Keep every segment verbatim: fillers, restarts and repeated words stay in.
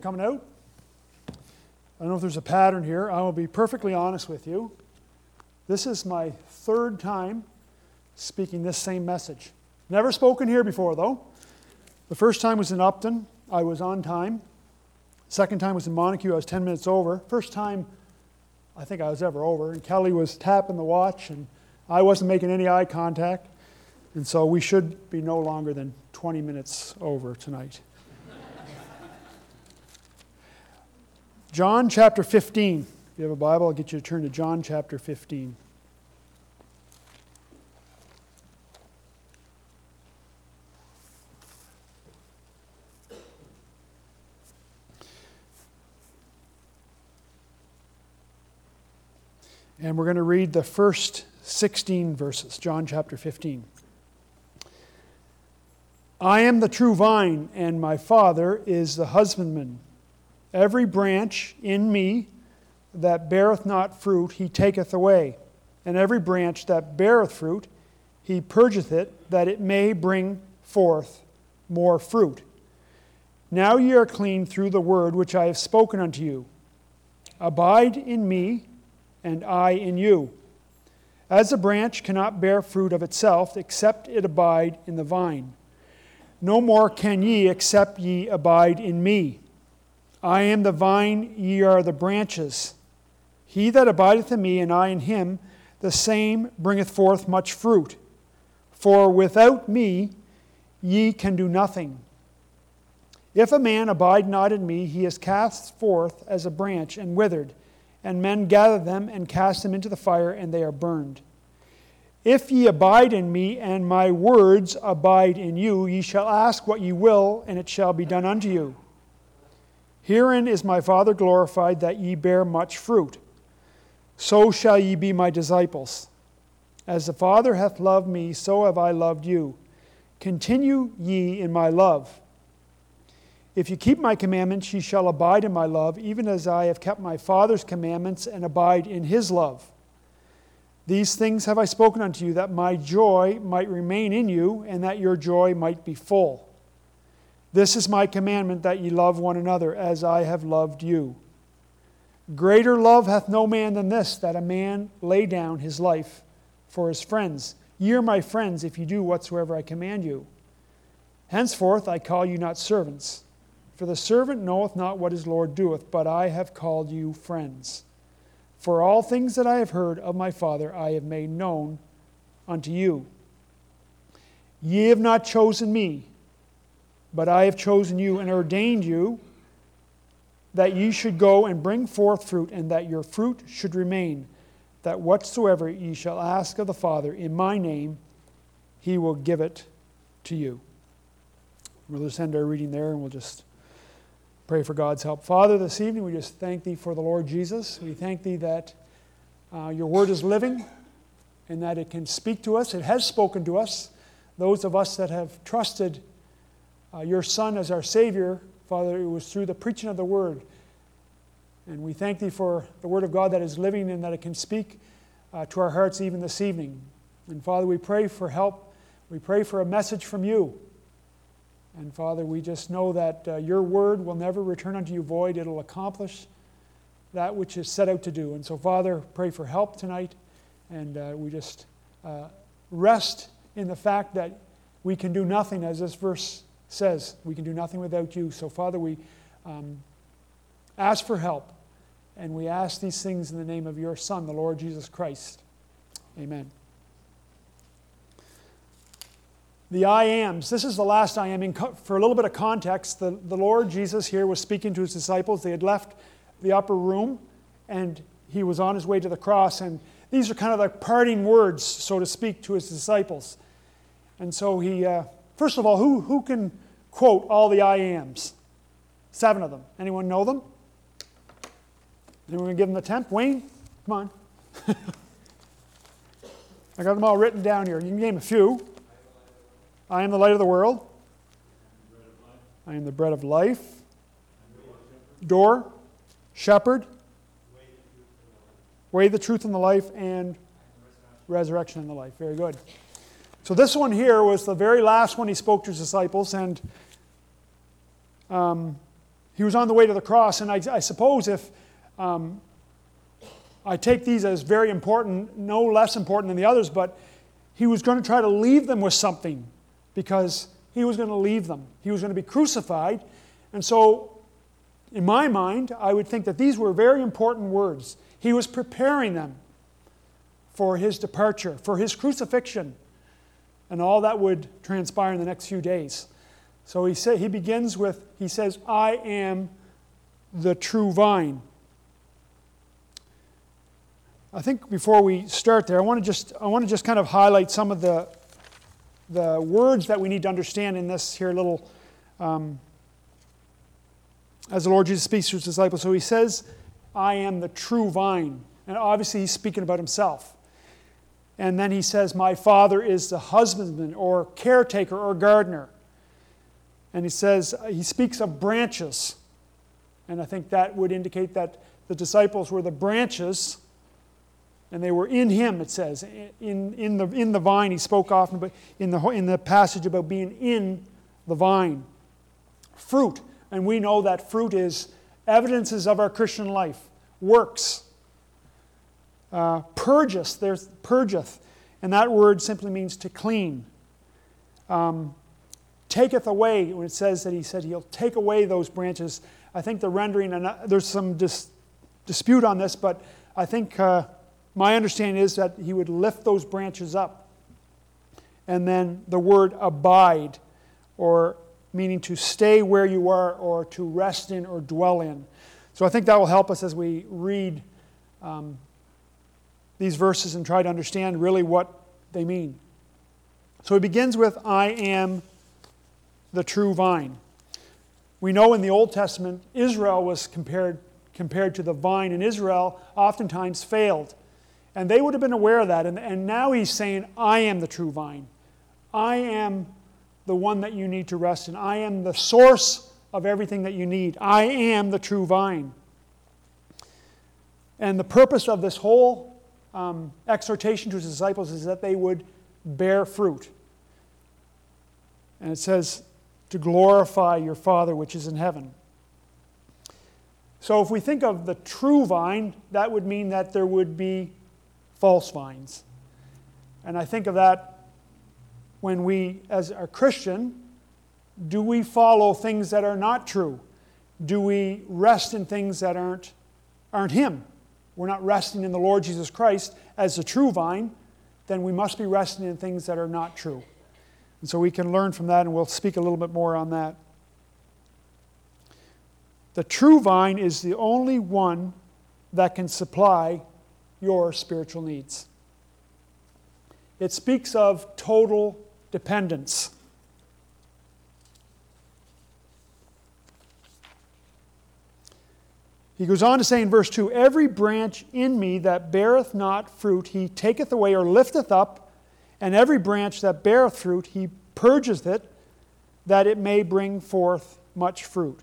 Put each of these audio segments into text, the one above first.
Coming out. I don't know if there's a pattern here. I will be perfectly honest with you. This is my third time speaking this same message. Never spoken here before, though. The first time was in Upton. I was on time. Second time was in Montague. I was ten minutes over. First time I think I was ever over. And Kelly was tapping the watch, and I wasn't making any eye contact. And so we should be no longer than twenty minutes over tonight. John chapter fifteen. If you have a Bible, I'll get you to turn to John chapter fifteen. And we're going to read the first sixteen verses, John chapter fifteen. I am the true vine, and my Father is the husbandman. Every branch in me that beareth not fruit, he taketh away. And every branch that beareth fruit, he purgeth it, that it may bring forth more fruit. Now ye are clean through the word which I have spoken unto you. Abide in me, and I in you. As a branch cannot bear fruit of itself, except it abide in the vine. No more can ye, except ye abide in me. I am the vine, ye are the branches. He that abideth in me, and I in him, the same bringeth forth much fruit. For without me ye can do nothing. If a man abide not in me, he is cast forth as a branch and withered, and men gather them and cast them into the fire, and they are burned. If ye abide in me, and my words abide in you, ye shall ask what ye will, and it shall be done unto you. Herein is my Father glorified, that ye bear much fruit. So shall ye be my disciples. As the Father hath loved me, so have I loved you. Continue ye in my love. If you keep my commandments, ye shall abide in my love, even as I have kept my Father's commandments and abide in his love. These things have I spoken unto you, that my joy might remain in you, and that your joy might be full. This is my commandment, that ye love one another, as I have loved you. Greater love hath no man than this, that a man lay down his life for his friends. Ye are my friends, if ye do whatsoever I command you. Henceforth I call you not servants, for the servant knoweth not what his Lord doeth, but I have called you friends. For all things that I have heard of my Father I have made known unto you. Ye have not chosen me, but I have chosen you and ordained you, that ye should go and bring forth fruit, and that your fruit should remain, that whatsoever ye shall ask of the Father in my name, he will give it to you. We'll just end our reading there, and we'll just pray for God's help. Father, this evening we just thank thee for the Lord Jesus. We thank thee that uh, your word is living, and that it can speak to us. It has spoken to us. Those of us that have trusted uh, your Son as our Savior, Father, it was through the preaching of the word. And we thank thee for the word of God that is living, and that it can speak uh, to our hearts even this evening. And Father, we pray for help. We pray for a message from you. And Father, we just know that uh, your word will never return unto you void. It'll accomplish that which is set out to do. And so, Father, pray for help tonight. And uh, we just uh, rest in the fact that we can do nothing, as this verse says. We can do nothing without you. So, Father, we um, ask for help. And we ask these things in the name of your Son, the Lord Jesus Christ. Amen. The I ams. This is the last I am. In co- for a little bit of context, the, the Lord Jesus here was speaking to his disciples. They had left the upper room, and he was on his way to the cross. And these are kind of like parting words, so to speak, to his disciples. And so he, uh, first of all, who, who can quote all the I ams? Seven of them. Anyone know them? Anyone going to give them the temp? Wayne, come on. I got them all written down here. You can name a few. I am the light of the world. I am the bread of life. Door, shepherd, way, the truth, and the life, and resurrection and the life. Very good. So this one here was the very last one he spoke to his disciples, and um, he was on the way to the cross, and I, I suppose if um, I take these as very important, no less important than the others, but he was going to try to leave them with something, because he was going to leave them. He was going to be crucified. And so, in my mind, I would think that these were very important words. He was preparing them for his departure, for his crucifixion, and all that would transpire in the next few days. So he say, he begins with, he says, I am the true vine. I think before we start there, I want to just I want to just kind of highlight some of the the words that we need to understand in this here little, um, as the Lord Jesus speaks to his disciples. So he says, I am the true vine. And obviously he's speaking about himself. And then he says, my Father is the husbandman or caretaker or gardener. And he says, he speaks of branches. And I think that would indicate that the disciples were the branches, and they were in him, it says. In, in, the, in the vine, he spoke often but in the, in the passage about being in the vine. Fruit. And we know that fruit is evidences of our Christian life. Works. Uh, purgeth. There's purgeth. And that word simply means to clean. Um, taketh away. When it says that he said he'll take away those branches, I think the rendering, and there's some dis, dispute on this, but I think... Uh, My understanding is that he would lift those branches up. And then the word abide, or meaning to stay where you are, or to rest in or dwell in. So I think that will help us as we read um, these verses and try to understand really what they mean. So it begins with, I am the true vine. We know in the Old Testament, Israel was compared, compared to the vine, and Israel oftentimes failed. And they would have been aware of that. And, and now he's saying, I am the true vine. I am the one that you need to rest in. I am the source of everything that you need. I am the true vine. And the purpose of this whole um, exhortation to his disciples is that they would bear fruit. And it says, to glorify your Father which is in heaven. So if we think of the true vine, that would mean that there would be false vines. And I think of that when we, as a Christian, do we follow things that are not true? Do we rest in things that aren't, aren't him? We're not resting in the Lord Jesus Christ as the true vine, then we must be resting in things that are not true. And so we can learn from that, and we'll speak a little bit more on that. The true vine is the only one that can supply your spiritual needs. It speaks of total dependence. He goes on to say in verse two, every branch in me that beareth not fruit, he taketh away or lifteth up, and every branch that beareth fruit, he purgeth it, that it may bring forth much fruit.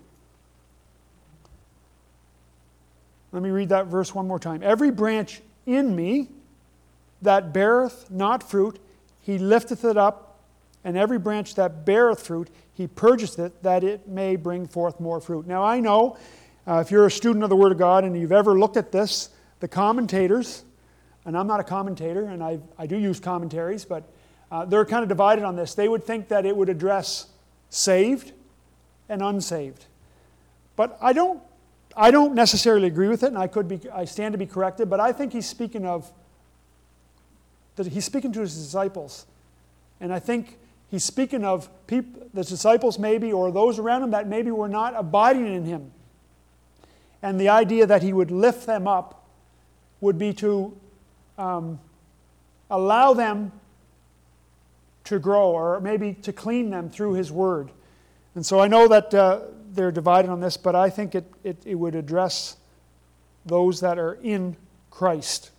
Let me read that verse one more time. Every branch in me that beareth not fruit, he lifteth it up, and every branch that beareth fruit, he purgeth it, that it may bring forth more fruit. Now I know, uh, if you're a student of the Word of God and you've ever looked at this, the commentators, and I'm not a commentator, and I, I do use commentaries, but uh, they're kind of divided on this. They would think that it would address saved and unsaved. But I don't I don't necessarily agree with it, and I could be I stand to be corrected, but I think he's speaking of that he's speaking to his disciples. And I think he's speaking of people, the disciples maybe, or those around him that maybe were not abiding in him. And the idea that he would lift them up would be to um, allow them to grow, or maybe to clean them through his word. And so I know that uh, they're divided on this, but I think it, it, it would address those that are in Christ.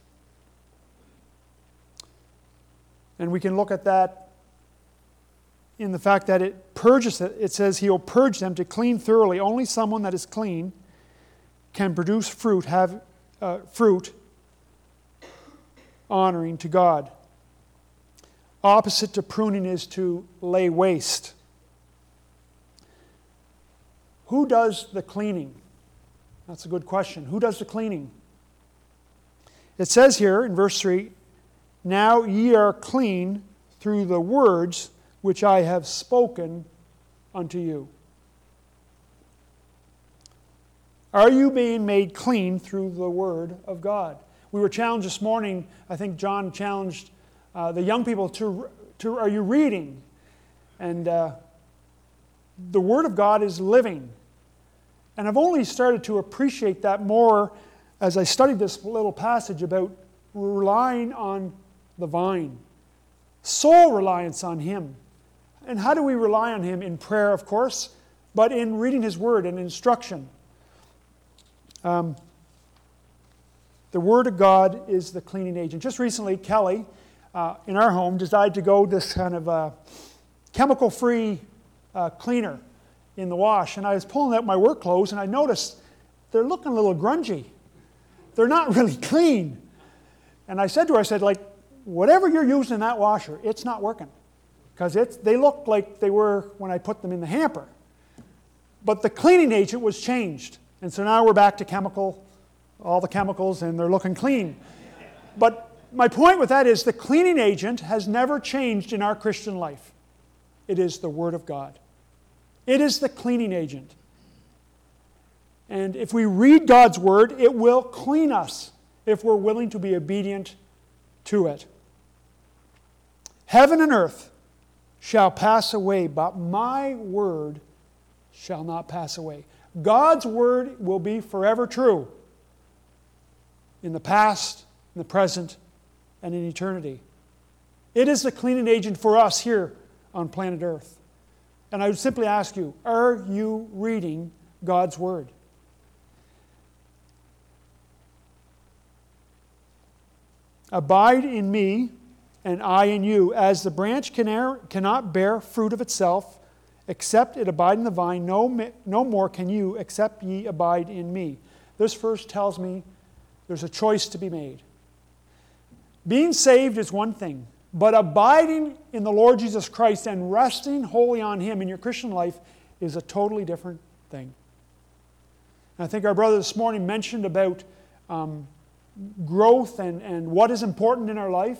And we can look at that in the fact that it purges it. It says he'll purge them to clean thoroughly. Only someone that is clean can produce fruit, have uh, fruit honoring to God. Opposite to pruning is to lay waste. Who does the cleaning? That's a good question. Who does the cleaning? It says here in verse three, now ye are clean through the words which I have spoken unto you. Are you being made clean through the Word of God? We were challenged this morning, I think John challenged uh, the young people to, to, are you reading? And uh, the Word of God is living. And I've only started to appreciate that more as I studied this little passage about relying on the vine. Sole reliance on Him. And how do we rely on Him? In prayer, of course, but in reading His Word and instruction. Um, the Word of God is the cleaning agent. Just recently, Kelly, uh, in our home, decided to go this kind of uh, chemical-free uh, cleaner in the wash. And I was pulling out my work clothes, and I noticed they're looking a little grungy. They're not really clean. And I said to her, I said, like, whatever you're using in that washer, it's not working. Because it's they look like they were when I put them in the hamper. But the cleaning agent was changed. And so now we're back to chemical, all the chemicals, and they're looking clean. But my point with that is the cleaning agent has never changed in our Christian life. It is the Word of God. It is the cleaning agent. And if we read God's Word, it will clean us if we're willing to be obedient to it. Heaven and earth shall pass away, but my word shall not pass away. God's Word will be forever true in the past, in the present, and in eternity. It is the cleaning agent for us here on planet Earth. And I would simply ask you, are you reading God's Word? Abide in me, and I in you. As the branch can cannot bear fruit of itself, except it abide in the vine, no, no more can you, except ye abide in me. This verse tells me there's a choice to be made. Being saved is one thing, but abiding in the Lord Jesus Christ and resting wholly on Him in your Christian life is a totally different thing. And I think our brother this morning mentioned about um, growth and, and what is important in our life.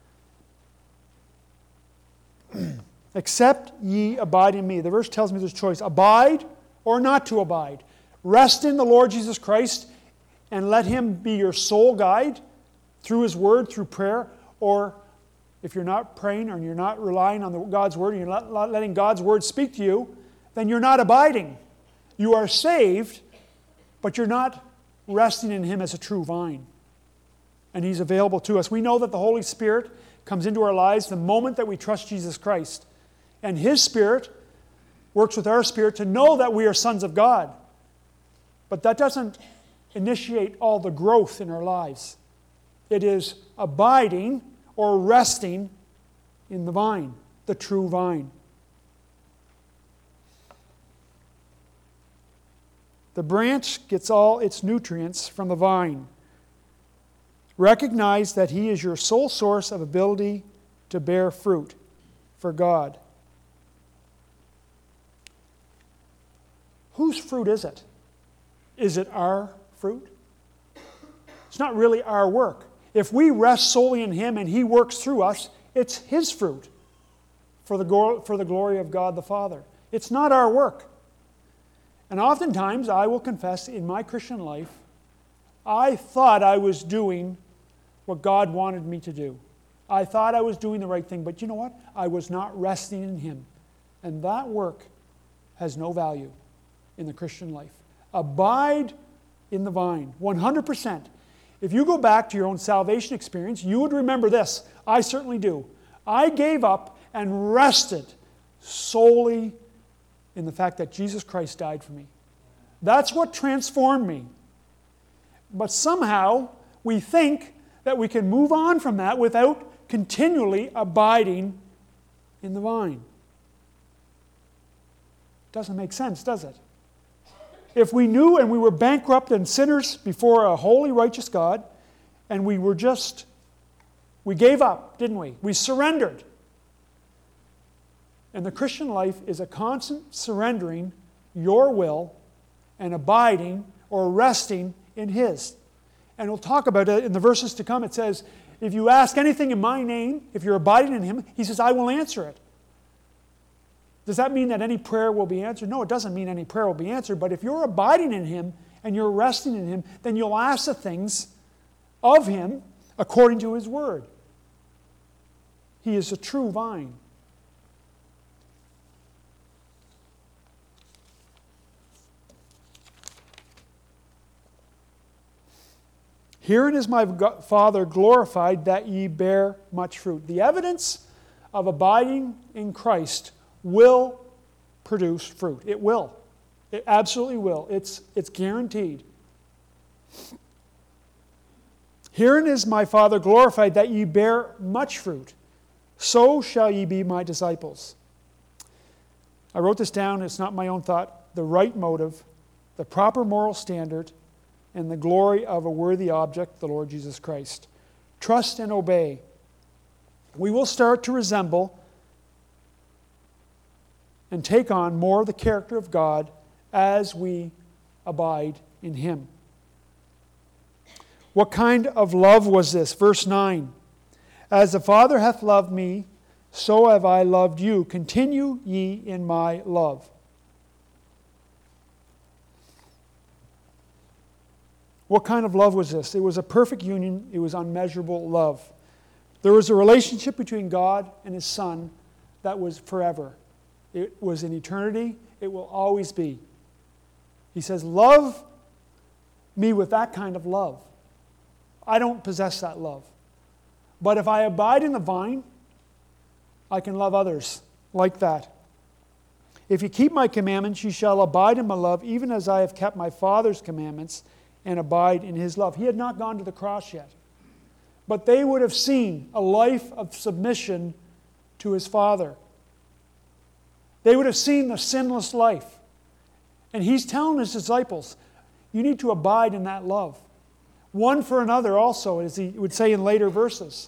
Except ye abide in me. The verse tells me there's a choice. Abide or not to abide. Rest in the Lord Jesus Christ and let Him be your sole guide through His Word, through prayer. Or if you're not praying or you're not relying on the, God's Word, and you're not, not letting God's Word speak to you, then you're not abiding. You are saved, but you're not resting in Him as a true vine. And He's available to us. We know that the Holy Spirit comes into our lives the moment that we trust Jesus Christ. And His Spirit works with our spirit to know that we are sons of God. But that doesn't initiate all the growth in our lives. It is abiding or resting in the vine, the true vine. The branch gets all its nutrients from the vine. Recognize that He is your sole source of ability to bear fruit for God. Whose fruit is it? Is it our fruit? It's not really our work. If we rest solely in Him and He works through us, it's His fruit for the, go- for the glory of God the Father. It's not our work. And oftentimes, I will confess, in my Christian life, I thought I was doing what God wanted me to do. I thought I was doing the right thing, but you know what? I was not resting in Him. And that work has no value in the Christian life. Abide in the vine, one hundred percent. If you go back to your own salvation experience, you would remember this. I certainly do. I gave up and rested solely in the fact that Jesus Christ died for me. That's what transformed me. But somehow we think that we can move on from that without continually abiding in the vine. Doesn't make sense, does it? If we knew and we were bankrupt and sinners before a holy, righteous God, and we were just, we gave up, didn't we? We surrendered. And the Christian life is a constant surrendering your will and abiding or resting in His. And we'll talk about it in the verses to come. It says, if you ask anything in my name, if you're abiding in Him, He says, I will answer it. Does that mean that any prayer will be answered? No, it doesn't mean any prayer will be answered. But if you're abiding in Him and you're resting in Him, then you'll ask the things of Him according to His Word. He is a true vine. Herein is my Father glorified, that ye bear much fruit. The evidence of abiding in Christ will produce fruit. It will. It absolutely will. It's, it's guaranteed. Herein is my Father glorified, that ye bear much fruit. So shall ye be my disciples. I wrote this down. It's not my own thought. The right motive, the proper moral standard, and the glory of a worthy object, the Lord Jesus Christ. Trust and obey. We will start to resemble and take on more of the character of God as we abide in Him. What kind of love was this? Verse nine. As the Father hath loved me, so have I loved you. Continue ye in my love. What kind of love was this? It was a perfect union. It was unmeasurable love. There was a relationship between God and His Son that was forever. It was in eternity. It will always be. He says, love me with that kind of love. I don't possess that love. But if I abide in the vine, I can love others like that. If you keep my commandments, you shall abide in my love, even as I have kept my Father's commandments and abide in His love. He had not gone to the cross yet. But they would have seen a life of submission to His Father. They would have seen the sinless life. And He's telling His disciples, you need to abide in that love. One for another also, as He would say in later verses.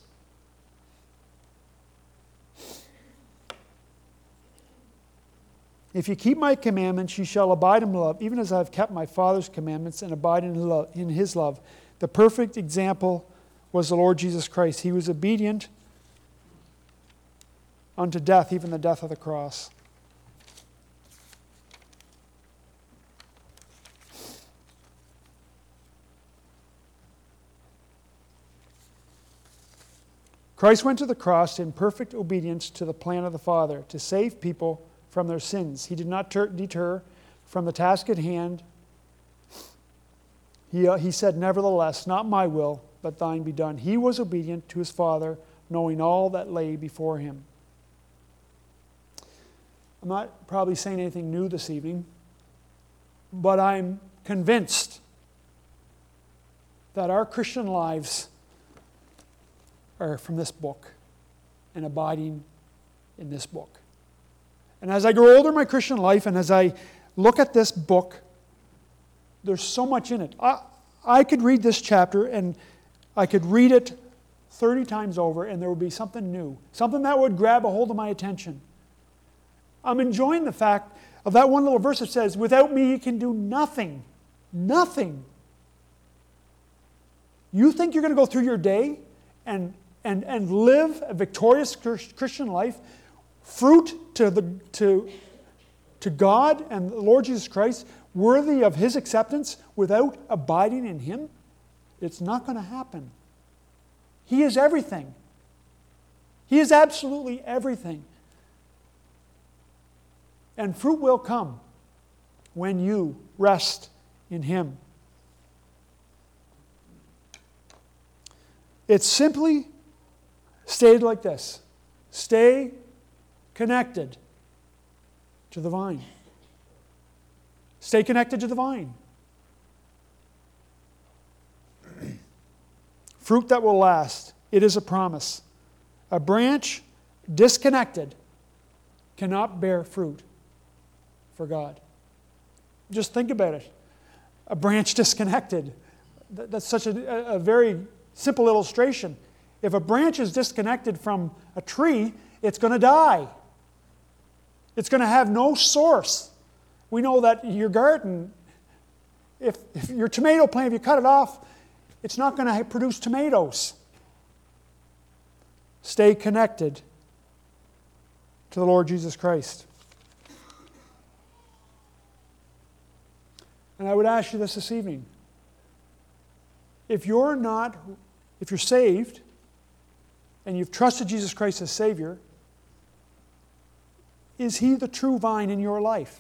If you keep my commandments, you shall abide in my love, even as I have kept my Father's commandments and abide in His love. The perfect example was the Lord Jesus Christ. He was obedient unto death, even the death of the cross. Christ went to the cross in perfect obedience to the plan of the Father to save people from their sins. He did not ter- deter from the task at hand. He, uh, he said, nevertheless, not my will, but thine be done. He was obedient to His Father, knowing all that lay before Him. I'm not probably saying anything new this evening, but I'm convinced that our Christian lives are from this book and abiding in this book. And as I grow older in my Christian life, and as I look at this book, there's so much in it. I, I could read this chapter, and I could read it thirty times over, and there would be something new, something that would grab a hold of my attention. I'm enjoying the fact of that one little verse that says, without me you can do nothing. Nothing. You think you're going to go through your day and, and, and live a victorious Christian life, fruit to, the, to, to God and the Lord Jesus Christ, worthy of His acceptance without abiding in Him? It's not going to happen. He is everything. He is absolutely everything. And fruit will come when you rest in Him. It's simply stated like this: stay connected to the vine. Stay connected to the vine. Fruit that will last. It is a promise. A branch disconnected cannot bear fruit for God. Just think about it. A branch disconnected. That's such a, a very simple illustration. If a branch is disconnected from a tree, it's going to die. It's going to have no source. We know that your garden, if, if your tomato plant, if you cut it off, it's not going to produce tomatoes. Stay connected to the Lord Jesus Christ. And I would ask you this this evening. If you're not, if you're saved, and you've trusted Jesus Christ as Savior, is He the true vine in your life?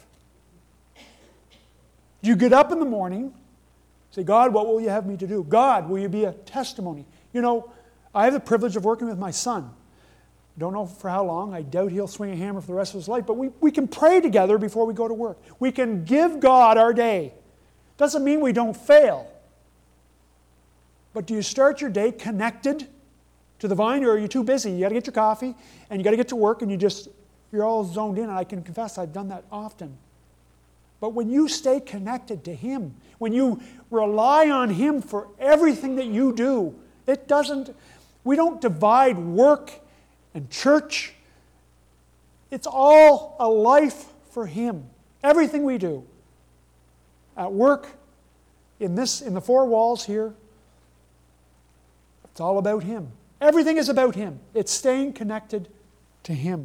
Do you get up in the morning, say, God, what will you have me to do? God, will you be a testimony? You know, I have the privilege of working with my son. Don't know for how long. I doubt he'll swing a hammer for the rest of his life. But we, we can pray together before we go to work. We can give God our day. Doesn't mean we don't fail. But do you start your day connected to the vine, or are you too busy? You got to get your coffee, and you got to get to work, and you just, you're all zoned in. And I can confess I've done that often. But when you stay connected to Him, when you rely on Him for everything that you do, it doesn't, we don't divide work and church. It's all a life for Him. Everything we do. At work, in this, in the four walls here, it's all about Him. Everything is about Him. It's staying connected to Him.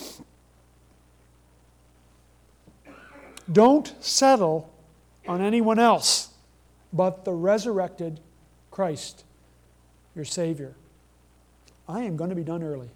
Don't settle on anyone else but the resurrected Christ, your Savior. I am going to be done early.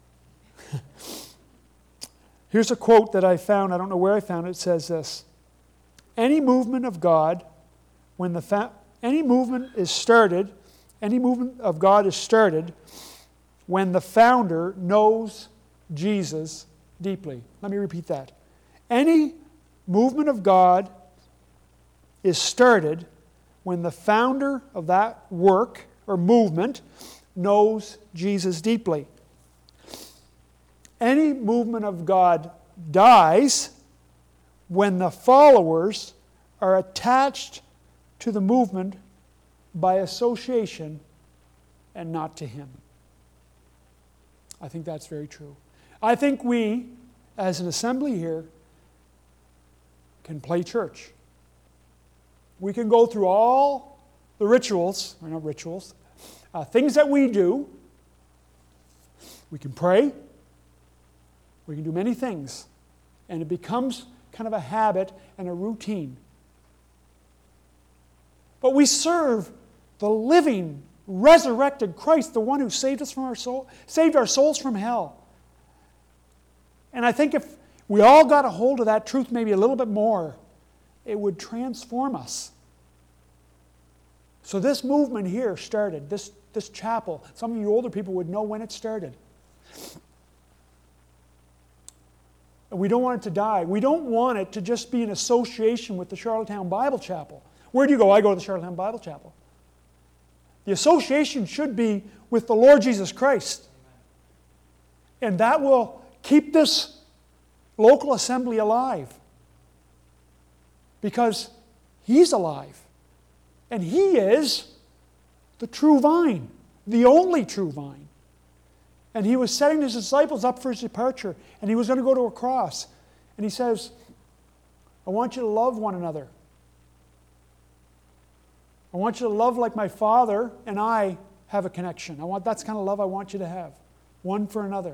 Here's a quote that I found. I don't know where I found it. It says this. Any movement of God, when the fa- any movement is started, any movement of God is started when the founder knows Jesus deeply. Let me repeat that. Any movement of God is started when the founder of that work or movement knows Jesus deeply. Any movement of God dies when the followers are attached to the movement by association and not to Him. I think that's very true. I think we, as an assembly here, can play church. We can go through all the rituals, or not rituals, uh, things that we do. We can pray. We can do many things. And it becomes kind of a habit and a routine. But we serve the living, resurrected Christ, the one who saved us from our soul, saved our souls from hell. And I think if we all got a hold of that truth maybe a little bit more, it would transform us. So this movement here started, this, this chapel. Some of you older people would know when it started. And we don't want it to die. We don't want it to just be an association with the Charlottetown Bible Chapel. Where do you go? I go to the Charlottetown Bible Chapel. The association should be with the Lord Jesus Christ. And that will keep this local assembly alive. Because He's alive. And He is the true vine, the only true vine. And He was setting His disciples up for His departure. And He was going to go to a cross. And He says, I want you to love one another. I want you to love like my Father and I have a connection. I want that's the kind of love I want you to have. One for another.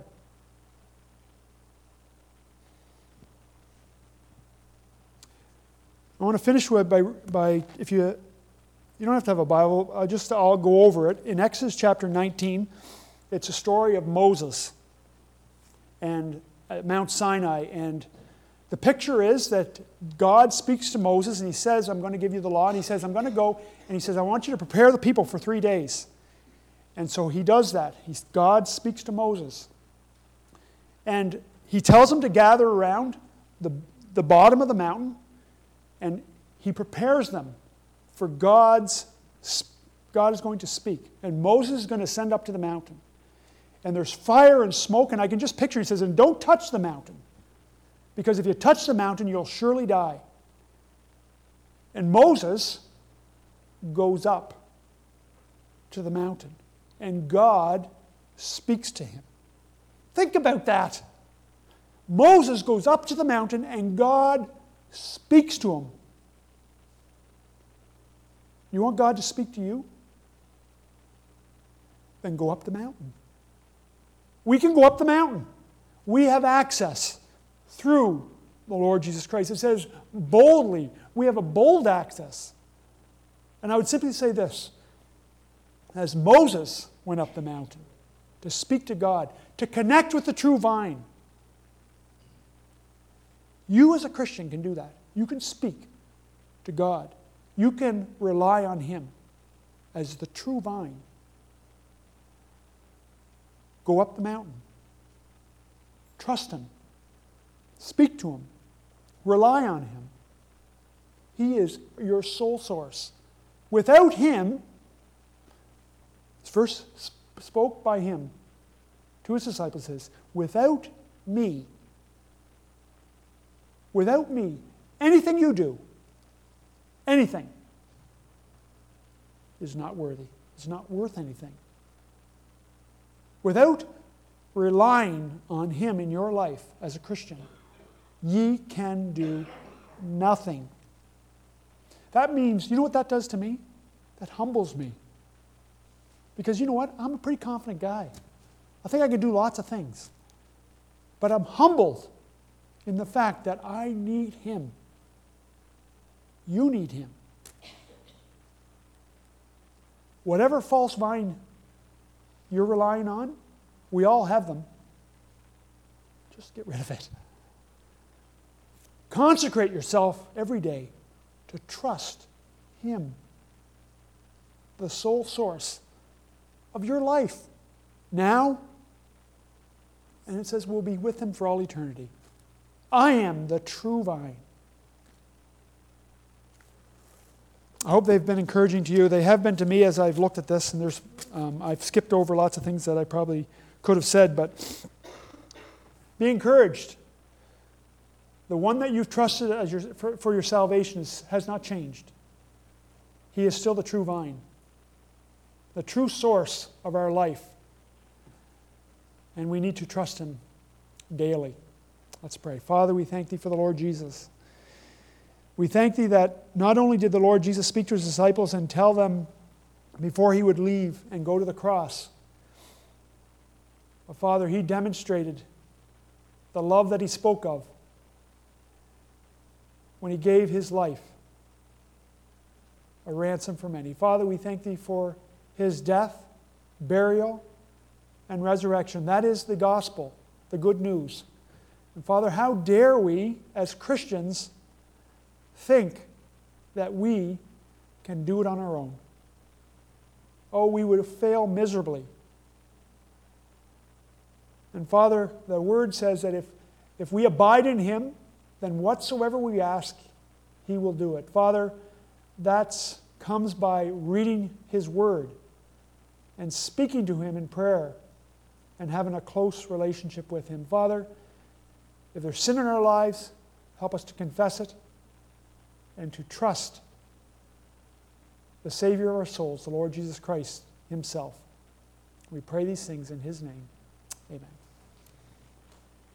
I want to finish with by, by if you you don't have to have a Bible, I'll just I'll go over it. In Exodus chapter nineteen, it's a story of Moses and at Mount Sinai. And the picture is that God speaks to Moses and He says, I'm going to give you the law. And He says, I'm going to go. And He says, I want you to prepare the people for three days. And so He does that. He, God speaks to Moses. And He tells him to gather around the, the bottom of the mountain. And He prepares them for God's, God is going to speak. And Moses is going to ascend up to the mountain. And there's fire and smoke, and I can just picture, He says, and don't touch the mountain. Because if you touch the mountain, you'll surely die. And Moses goes up to the mountain. And God speaks to him. Think about that. Moses goes up to the mountain and God speaks to him. You want God to speak to you? Then go up the mountain. We can go up the mountain. We have access through the Lord Jesus Christ. It says boldly. We have a bold access. And I would simply say this. As Moses went up the mountain to speak to God, to connect with the true vine, you as a Christian can do that. You can speak to God. You can rely on Him as the true vine. Go up the mountain. Trust Him. Speak to Him. Rely on Him. He is your sole source. Without Him, this verse spoke by Him to His disciples, says, without me, without me, anything you do, anything, is not worthy. It's not worth anything. Without relying on Him in your life as a Christian, ye can do nothing. That means, you know what that does to me? That humbles me. Because you know what? I'm a pretty confident guy. I think I can do lots of things. But I'm humbled in the fact that I need Him. You need Him. Whatever false vine you're relying on, we all have them. Just get rid of it. Consecrate yourself every day to trust Him, the sole source of your life, now, and it says we'll be with Him for all eternity. I am the true vine. I hope they've been encouraging to you. They have been to me as I've looked at this, and there's um, I've skipped over lots of things that I probably could have said, but be encouraged. The one that you've trusted as your, for, for your salvation is, has not changed. He is still the true vine, the true source of our life. And we need to trust Him daily. Let's pray. Father, we thank Thee for the Lord Jesus. We thank Thee that not only did the Lord Jesus speak to His disciples and tell them before He would leave and go to the cross, but Father, He demonstrated the love that He spoke of when He gave His life a ransom for many. Father, we thank Thee for His death, burial, and resurrection. That is the gospel, the good news. And Father, how dare we as Christians think that we can do it on our own? Oh, we would fail miserably. And Father, the Word says that if, if we abide in Him, then whatsoever we ask, He will do it. Father, that comes by reading His Word and speaking to Him in prayer and having a close relationship with Him. Father, if there's sin in our lives, help us to confess it and to trust the Savior of our souls, the Lord Jesus Christ Himself. We pray these things in His name. Amen.